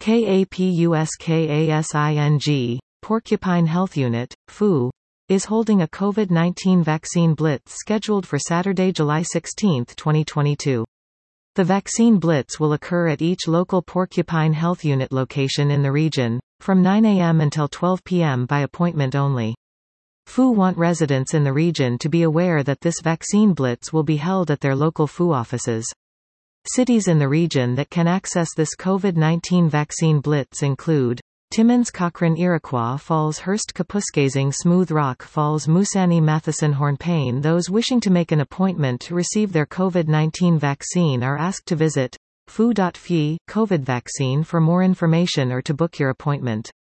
KAPUSKASING, Porcupine Health Unit, FU, is holding a COVID-19 vaccine blitz scheduled for Saturday, July 16, 2022. The vaccine blitz will occur at each local Porcupine Health Unit location in the region, from 9 a.m. until 12 p.m. by appointment only. FU want residents in the region to be aware that this vaccine blitz will be held at their local FU offices. Cities in the region that can access this COVID-19 vaccine blitz include Timmins, Cochrane, Iroquois Falls, Hearst, Kapuskasing, Smooth Rock Falls, Moosonee, Matheson, Hornepayne. Those wishing to make an appointment to receive their COVID-19 vaccine are asked to visit fu.fi/COVID vaccine for more information or to book your appointment.